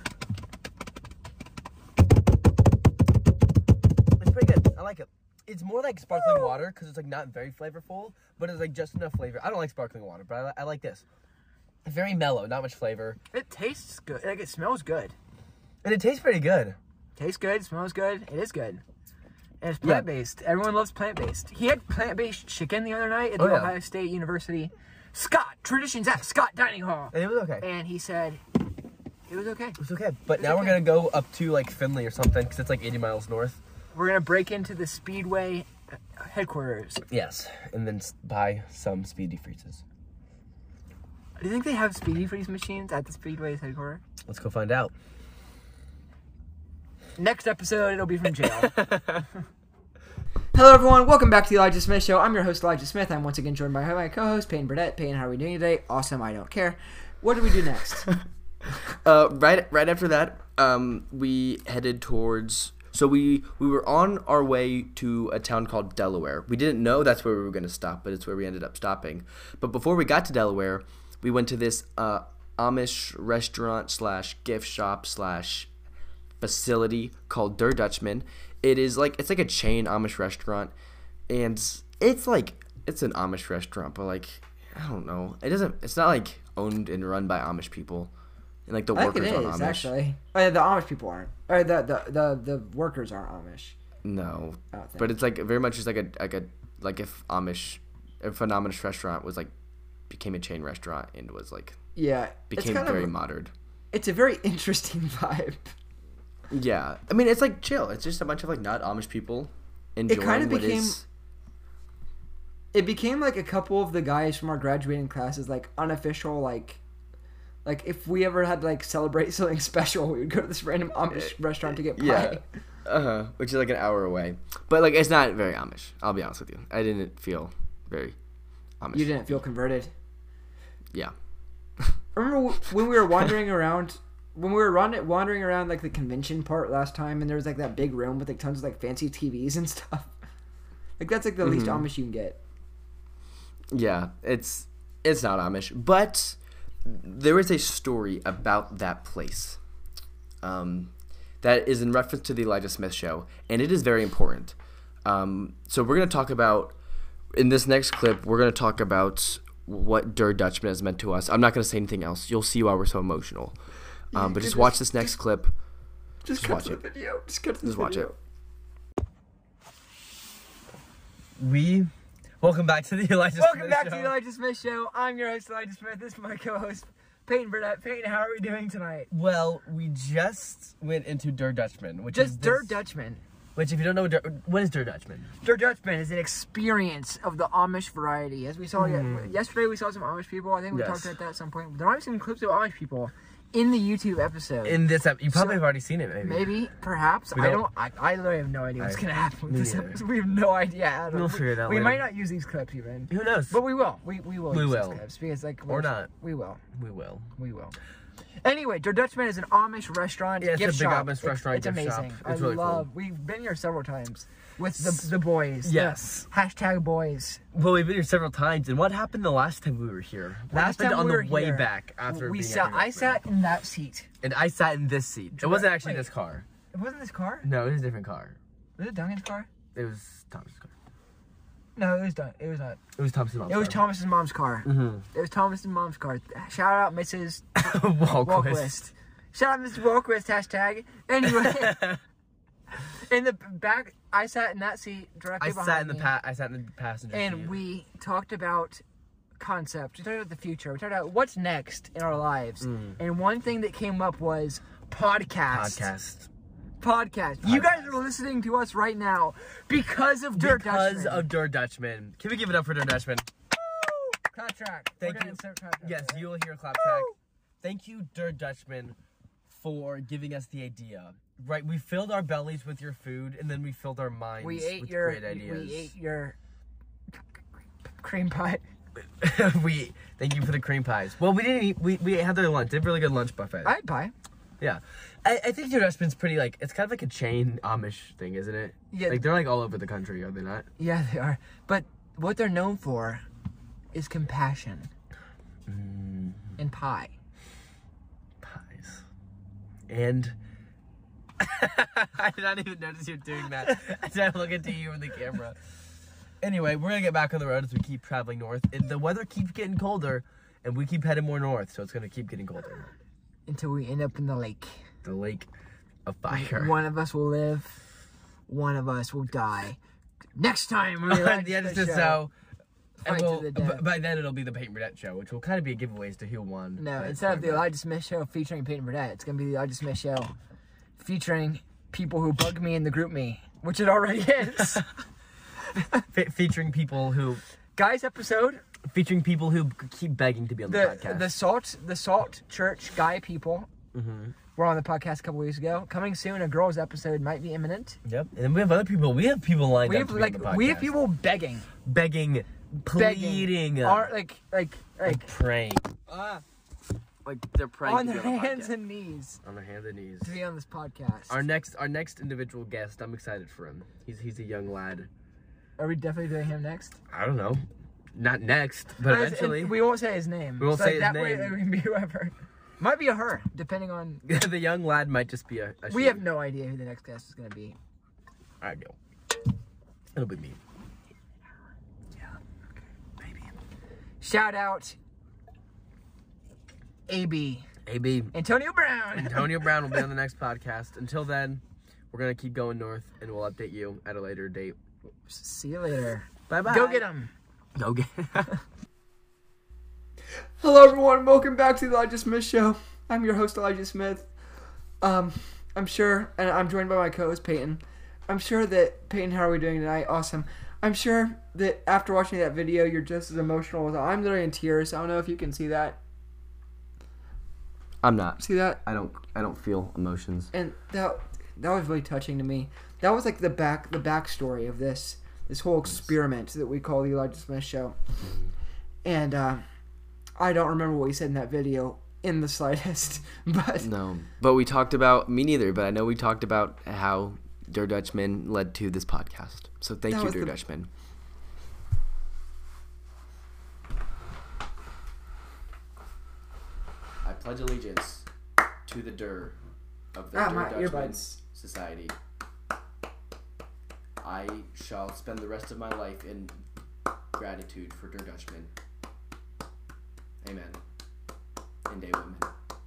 It's pretty good. I like it. It's more like sparkling water because it's like not very flavorful, but it's like just enough flavor. I don't like sparkling water, but I like this. Very mellow, not much flavor, It tastes good. Like it smells good. and it tastes pretty good. Tastes good. Smells good. It is good. And it's plant based. Everyone loves plant based. He had plant based chicken the other night at the Ohio State University. Scott Traditions at Scott Dining Hall. And it was okay. And he said it was okay. It was okay. But now we're gonna go up to like Findlay or something because it's like 80 miles north. We're gonna break into the Speedway headquarters. Yes, and then buy some Speedy Freezes. Do you think they have Speedy Freeze machines at the Speedway's headquarters? Let's go find out. Next episode, it'll be from jail. Hello, everyone. Welcome back to the Elijah Smith Show. I'm your host, Elijah Smith. I'm once again joined by my co-host, Peyton Burdett. Peyton, how are we doing today? Awesome. I don't care. What do we do next? Right after that, we headed towards. So we were on our way to a town called Delaware. We didn't know that's where we were going to stop, but it's where we ended up stopping. But before we got to Delaware, we went to this Amish restaurant / gift shop / facility called Der Dutchman. It's like a chain Amish restaurant, and it's an Amish restaurant, but like I don't know, it's not like owned and run by Amish people, and like the I think workers it aren't is Amish. actually. Oh, yeah, the Amish people aren't. Or the workers aren't Amish. No, I don't think. but it's like very much just like if an Amish restaurant was like became a chain restaurant and was like Yeah, became very modern. It's a very interesting vibe. Yeah, I mean it's like chill. It's just a bunch of like not Amish people enjoying what is. It became like a couple of the guys from our graduating classes, like unofficial, like if we ever had to like celebrate something special, we would go to this random Amish restaurant to get pie. Yeah, which is like an hour away. But like it's not very Amish. I'll be honest with you. I didn't feel very Amish. You didn't feel converted. Yeah. Remember when we were wandering around? When we were wandering around like the convention part last time, and there was like that big room with like tons of like fancy TVs and stuff. Like that's like the least Amish you can get. Yeah, it's not Amish, but there is a story about that place that is in reference to the Elijah Smith Show, and it is very important. So we're going to talk about, in this next clip, we're going to talk about what Der Dutchman has meant to us. I'm not going to say anything else. You'll see why we're so emotional. But just watch this next clip. Just watch it. Video. Just watch it. Welcome back to the Elijah Smith Show. Welcome back to the Elijah Smith Show. I'm your host, Elijah Smith. This is my co-host, Peyton Burdett. Peyton, how are we doing tonight? Well, we just went into Der Dutchman, which Just is Der Dutchman. Which, if you don't know, what is Der Dutchman? Der Dutchman is an experience of the Amish variety. As we saw yesterday, we saw some Amish people. I think we talked about that at some point. There might be some clips of Amish people in the YouTube episode. In this episode, you probably have already seen it, maybe. Maybe, perhaps. I literally have no idea what's gonna happen with this episode. We have no idea at all. We'll figure it out We later. might not use these clips even. Who knows? But we will. We will use will. these clips because like Or not. We will. We will. We will. Anyway, Der Dutchman is an Amish restaurant. Yeah, it's gift a big shop. Amish restaurant. It's gift amazing. Shop. It's really cool. We've been here several times with the boys. Yes. Hashtag boys. Well, we've been here several times, and what happened the last time we were here? What happened on the way back after being here? I sat in that seat. And I sat in this seat. It wasn't actually this car. It wasn't this car? No, it was a different car. Was it Duncan's car? It was Thomas's car. No, it was Duncan. It was not. It was Thomas's mom's It was car. Thomas's mom's car. Mm-hmm. It was Thomas's mom's car. Shout out Mrs. Walquist. Walquist. Shout out Mrs. Walquist, hashtag. Anyway, in the back, I sat in that seat directly behind me. I sat in the passenger seat. And we talked about concepts. We talked about the future. We talked about what's next in our lives. And one thing that came up was podcast. You guys are listening to us right now because of Dirt Dutchman. Because of Dirt Dutchman. Can we give it up for Dirt Dutchman? Clap track. Thank We're gonna you. insert clap track Yes, right you there. will hear a clap track. Thank you, Dirt Dutchman, for giving us the idea. Right, we filled our bellies with your food, and then we filled our minds We ate with your great ideas. we ate your cream pie. Thank you for the cream pies. Well, we didn't eat. We had their lunch. They have a really good lunch buffet. I had pie. Yeah, I think Dirt Dutchman's pretty like it's kind of like a chain Amish thing, isn't it? Yeah. Like they're like all over the country, are they not? Yeah, they are. But what they're known for is compassion and pie. Pies. And I did not even notice you doing that. I'm looking to you in the camera. Anyway, we're gonna get back on the road as we keep traveling north. The weather keeps getting colder, and we keep heading more north, so it's gonna keep getting colder. Until we end up in the lake. The lake of fire. One of us will live. One of us will die. Next time, we're At the end of the show. And Fight to the death. by then it'll be the Peyton Burdett show, which will kind of be a giveaway as to who won. No, But instead of it's the Elijah Smith show featuring Peyton Burdett, it's gonna be the Elijah Smith show featuring people who bug me in the group me, which it already is. featuring people who Featuring people who keep begging to be on the podcast. the Salt Church guy people were on the podcast a couple weeks ago. Coming soon, a girls episode might be imminent. Yep, and then we have other people. We have people lined up to be on the podcast. We have people begging, pleading, like praying. Like they're praying on to be their on the hands podcast. and knees On their hands and knees. to be on this podcast. Our next individual guest, I'm excited for him. He's a young lad. Are we definitely doing him next? I don't know, not next, but eventually. We won't say his name. We won't So say his that way name. it can be whoever. Might be a her, depending on. The young lad might just be a We she. have no idea who the next guest is going to be. I know. It'll be me. Shout out AB. Antonio Brown. Antonio Brown will be on the next podcast. Until then, we're gonna keep going north, and we'll update you at a later date. See you later. Bye bye. Go get him. Go get. Hello everyone, welcome back to the Elijah Smith Show. I'm your host Elijah Smith. I'm sure, and I'm joined by my co-host Peyton. I'm sure that Peyton, how are we doing tonight? Awesome. I'm sure that after watching that video, you're just as emotional as I'm literally in tears. I don't know if you can see that. I'm not. See that? I don't feel emotions. And that was really touching to me. That was like the backstory of this whole experiment that we call the Elijah Smith Show. And I don't remember what he said in that video in the slightest. But No, but we talked about me neither. But I know we talked about how Dirt Dutchman led to this podcast. So thank That you, was Dirt the- Dutchman. I pledge allegiance to the Dur of the my Dirt Dutchman earbuds. Society. I shall spend the rest of my life in gratitude for Dirt Dutchman. Amen. And a woman.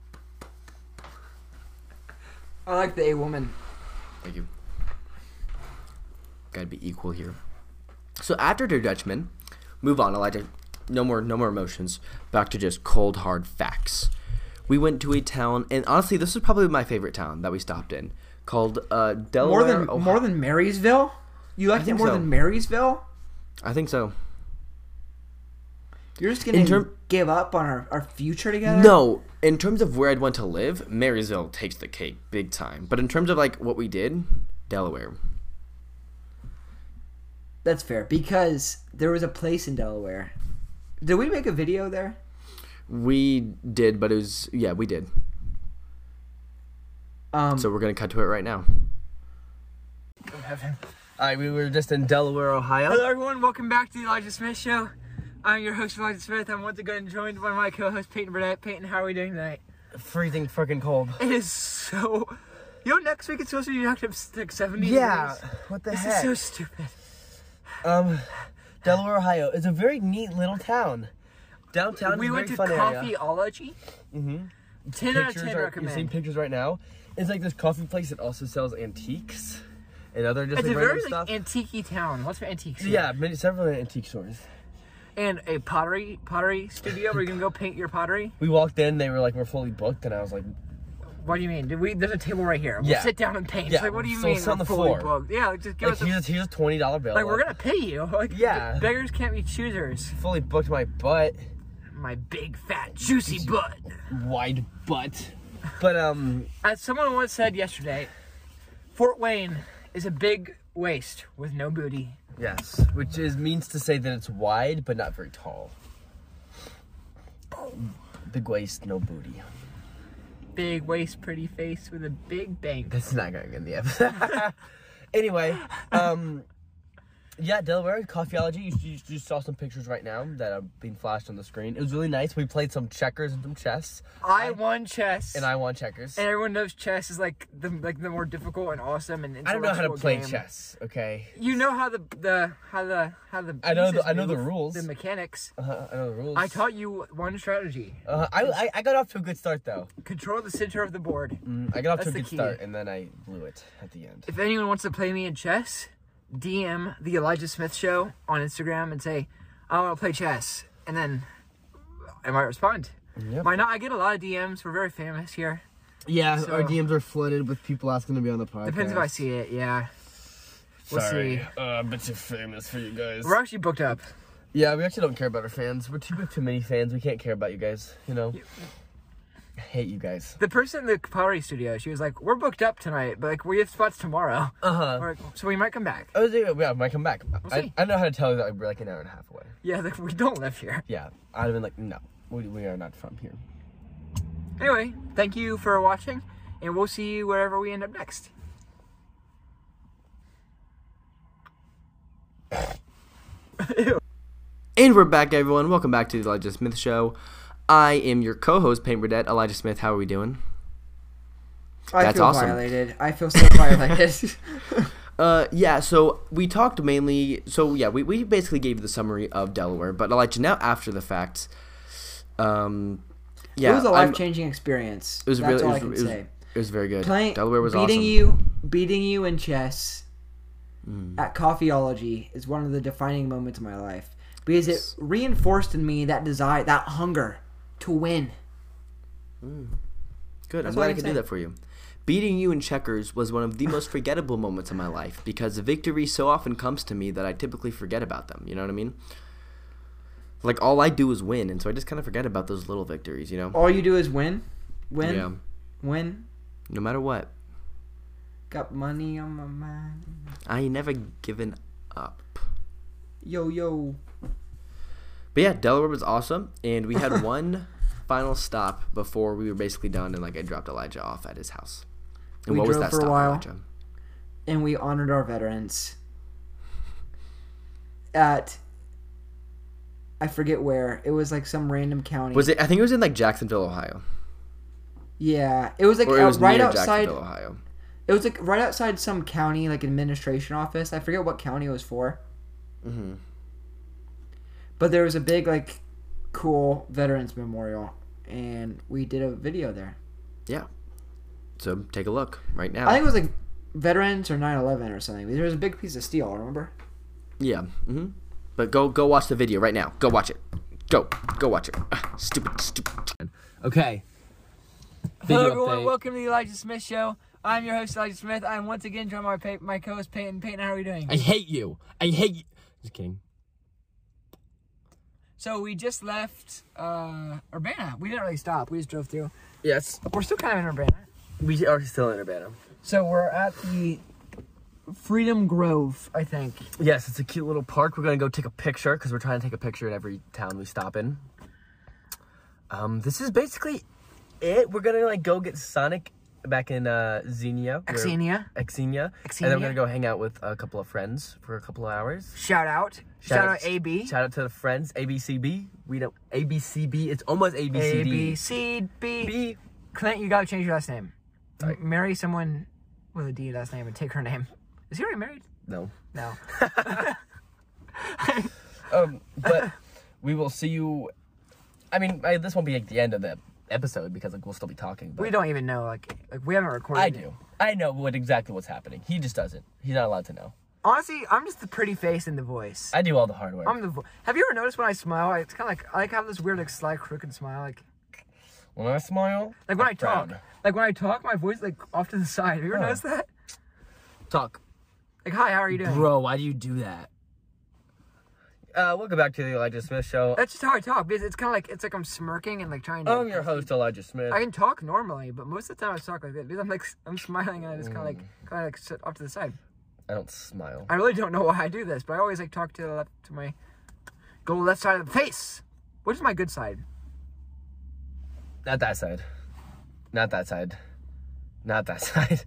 I like the A woman. Thank you. Gotta be equal here. So after Dirt Dutchman, move on, Elijah. No more emotions. Back to just cold hard facts. We went to a town, and honestly, this was probably my favorite town that we stopped in, called Delaware. More than Marysville? You liked it think more so. than Marysville? I think so. You're just gonna term- give up on our future together? No, in terms of where I'd want to live, Marysville takes the cake big time. But in terms of like what we did, Delaware. That's fair, because there was a place in Delaware. Did we make a video there? We did, but it was we did. So we're gonna cut to it right now. Alright, we were just in Delaware, Ohio. Hello everyone, welcome back to the Elijah Smith Show. I'm your host Elijah Smith. I'm once again joined by my co-host Peyton Burnett. Peyton, how are we doing tonight? Freezing freaking cold. It is so You know, next week it's supposed to be like 70 Yeah. degrees. What the This heck? is so stupid. Delaware, Ohio is a very neat little town. Downtown We is a went very to fun area. Coffeeology. 10 out of 10 You're seeing recommend. pictures right now. It's like this coffee place that also sells antiques and other just It's like a random very stuff. antique town. Lots of antiques. here. Yeah, several antique stores. And a pottery studio where you can go paint your pottery. We walked in, they were like, we're fully booked, and I was like, What do you mean? There's a table right here. We'll Yeah. sit down and paint. Yeah, It's like, what do you so mean? sit on we're the fully floor. booked? Yeah, like, just give like us a, here's a $20 bill. like, we're gonna pay you. Like, Yeah. beggars can't be choosers. fully booked my butt, My big, fat, juicy butt. wide butt. But As someone once said yesterday, Fort Wayne is a big waist with no booty. yes, which means to say that it's wide but not very tall. Big waist, no booty. Big waist, pretty face with a big bank. That's not going in the episode. Anyway, yeah, Delaware, Coffeeology. You saw some pictures right now that are being flashed on the screen. It was really nice. We played some checkers and some chess. I won chess. And I won checkers. And everyone knows chess is like the more difficult and awesome and I don't know how to intellectual play game. chess, okay? You know how the I know pieces the move, rules. the mechanics. I know the rules. I taught you one strategy. I got off to a good start, though. Control the center of the board. I got off That's to a the good key. start, and then I blew it at the end. If anyone wants to play me in chess, DM the Elijah Smith Show on Instagram and say, I want to play chess. And then I might respond. Yep. Might not. I get a lot of DMs. We're very famous here. Yeah, So- our DMs are flooded with people asking to be on the podcast. Depends if I see it, yeah. We'll see. but you're famous for you guys. We're actually booked up. Yeah, we actually don't care about our fans. We're too many fans. We can't care about you guys, you know? I hate you guys. The person in the pottery studio, she was like, we're booked up tonight, but like we have spots tomorrow. Uh-huh. We're like, so we might come back. Oh, yeah, I might come back. see. I know how to tell you that we're like an hour and a half away. Yeah, like, we don't live here. Yeah, I'd have been like, no, we are not from here. Anyway, thank you for watching, and we'll see you wherever we end up next. And we're back, everyone. Welcome back to the Elijah Smith Show. I am your co-host, Paint Burdette. Elijah Smith, how are we doing? I That's feel awesome. violated. I feel so violated. Yeah, so we talked mainly... So, yeah, we basically gave the summary of Delaware. But, Elijah, now after the fact... yeah, it was a life-changing experience. It was That's really... all It I can was, say. it was very good. Playing, Delaware was beating awesome. beating you in chess at Coffeeology is one of the defining moments of my life because it reinforced in me that desire, that hunger to win. Good. I'm all glad I I can could say. do that for you. Beating you in checkers was one of the most forgettable moments of my life because the victory so often comes to me that I typically forget about them. You know what I mean? Like, all I do is win, and so I just kind of forget about those little victories, you know? All you do is win, Yeah. win. No matter what. Got money on my mind. I ain't never given up. Yo. But yeah, Delaware was awesome, and we had one final stop before we were basically done, and like I dropped Elijah off at his house. And We what was drove that for a stop, while. Elijah? And we honored our veterans at, I forget where. It was like some random county. Was it? I think it was in like Jacksonville, Ohio. Yeah, it was like Or it was right near outside. Jacksonville, Ohio. It was like right outside some county, like administration office. I forget what county it was for. Mm-hmm. But there was a big, like, cool veterans memorial, and we did a video there. Yeah. So take a look right now. I think it was like veterans or 9/11 or something. There was a big piece of steel. Remember? Yeah. Mm-hmm. But go watch the video right now. Go watch it. Go watch it. Stupid. Okay. Hello, everyone. Welcome to the Elijah Smith Show. I'm your host, Elijah Smith. I'm once again joined by my co-host, Peyton. Peyton, how are we doing? I hate you. Just kidding. So we just left Urbana. We didn't really stop. We just drove through. Yes, We're still kind of in Urbana. we are still in Urbana. So we're at the Freedom Grove, I think. Yes, it's a cute little park. We're gonna go take a picture because we're trying to take a picture in every town we stop in. This is basically it. We're gonna like go get Sonic back in Xenia. Xenia. And then we're gonna go hang out with a couple of friends for a couple of hours. Shout out. Shout out AB. Shout out to the friends. ABCB. We don't ABCB. It's almost ABCD. ABCB. Clint, you gotta change your last name. Marry someone with a D last name and take her name. Is he already married? No. No. But we will see you. I mean, this won't be like the end of the episode because like we'll still be talking. But We don't even know. Like we haven't recorded. I it. do. I know exactly what's happening. He just doesn't. He's not allowed to know. Honestly, I'm just the pretty face and the voice. I do all the hard work. Have you ever noticed when I smile? It's kind of like I like have this weird like sly crooked smile. When I smile, Like when I talk. frown. Like when I talk, my voice like off to the side. Have you ever noticed that? Talk. Like, hi, how are you doing? Bro, why do you do that? Welcome back to the Elijah Smith Show. That's just how I talk. Because it's kind of like I'm smirking and like trying to. I'm your host, Elijah Smith. I can talk normally, but most of the time I talk like that because I'm smiling and I just kind of like sit off to the side. I don't smile. I really don't know why I do this, but I always like talk to the left, to my left side of the face. Which is my good side? Not that side. Not that side. Not that side.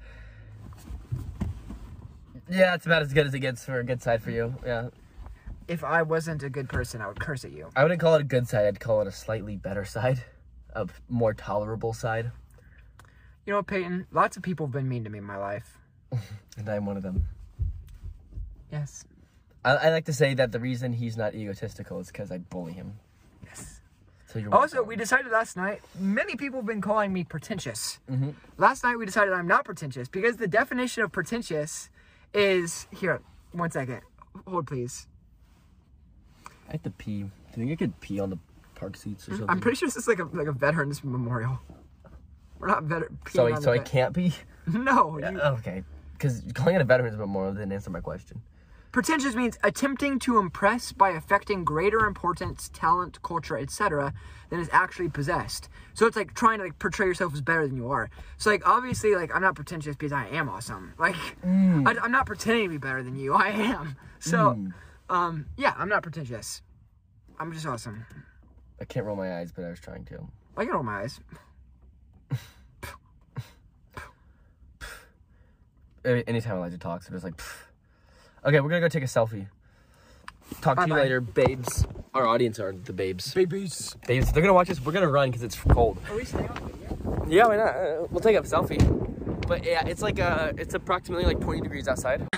Yeah, it's about as good as it gets for a good side for you. Yeah. If I wasn't a good person, I would curse at you. I wouldn't call it a good side. I'd call it a slightly better side. A more tolerable side. You know what, Peyton? Lots of people have been mean to me in my life. And I'm one of them. Yes. I like to say that the reason he's not egotistical is because I bully him. Yes. So you're Also, welcome. we decided last night, many people have been calling me pretentious. Mm-hmm. Last night we decided I'm not pretentious because the definition of pretentious is... Here, 1 second. Hold, please. I have to pee. Do you think I could pee on the park seats or something? I'm pretty sure this is like a veterans memorial. We're not So I can't pee? No. Yeah, okay. Because calling it a veterans memorial didn't answer my question. Pretentious means attempting to impress by affecting greater importance, talent, culture, etc. than is actually possessed. So it's like trying to like portray yourself as better than you are. So like obviously like I'm not pretentious because I am awesome. Like I'm not pretending to be better than you. I am. So yeah, I'm not pretentious. I'm just awesome. I can't roll my eyes, but I was trying to. I can roll my eyes. Anytime Elijah talks, I'm just like, pfft. Okay, we're gonna go take a selfie. Talk to you Bye-bye. later, babes. Our audience are the babes. Babies. Babes, they're gonna watch us. We're gonna run because it's cold. Are we staying on video? Yeah, why not? We'll take a selfie. But yeah, it's like it's approximately like 20 degrees outside.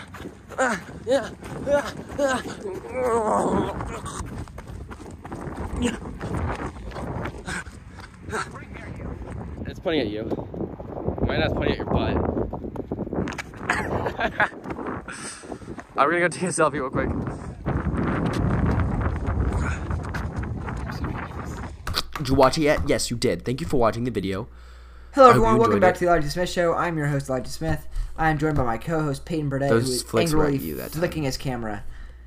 It's pointing at you. Mine is pointing at your butt. We're gonna go take a selfie real quick. Did you watch it yet? Yes, you did. Thank you for watching the video. Hello I hope everyone, you welcome enjoyed back it. to the Elijah Smith Show. I'm your host, Elijah Smith. I am joined by my co-host, Peyton Burdett, Those who is flicks were at angrily you that time. flicking his camera.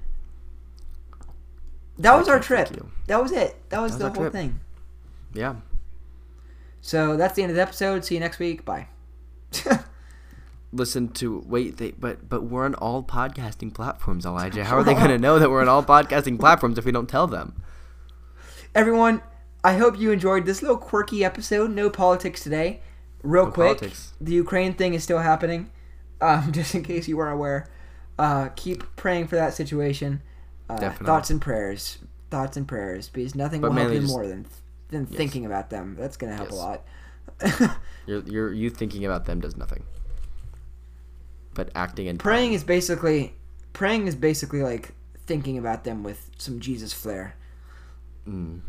That was our trip. Thank you. That was it. That was the our whole trip. thing. Yeah. So that's the end of the episode. See you next week. Bye. Listen to but we're on all podcasting platforms, Elijah. How are they gonna know that we're on all podcasting platforms if we don't tell them? Everyone, I hope you enjoyed this little quirky episode. No politics today. Real No quick, politics. the Ukraine thing is still happening. Just in case you weren't aware, keep praying for that situation. Definitely. Thoughts and prayers, because nothing But will help mainly you just- more than thinking about them. That's gonna help a Yes. lot. You thinking about them does nothing. But acting and Praying is basically like thinking about them with some Jesus flair. And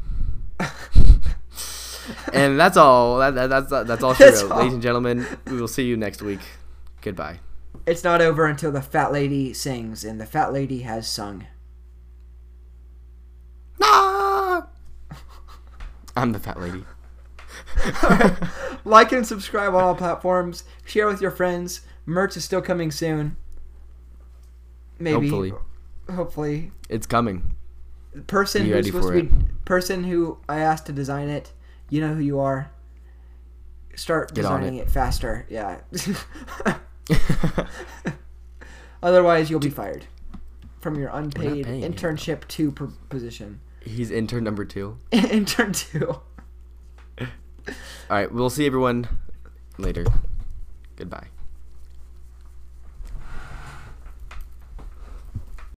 that's all. That's all. That's Shiro. all. Ladies and gentlemen, we will see you next week. Goodbye. It's not over until the fat lady sings, and the fat lady has sung. I'm the fat lady. Like and subscribe on all platforms. Share with your friends. Merch is still coming soon. Maybe. Hopefully. It's coming. Person Be who's ready supposed for to be person who I asked to design it. You know who you are. Start Get on designing it. it faster. Yeah. Otherwise, you'll be fired from your unpaid paying him, internship 2 position. He's intern number 2. Intern 2. All right, we'll see everyone later. Goodbye.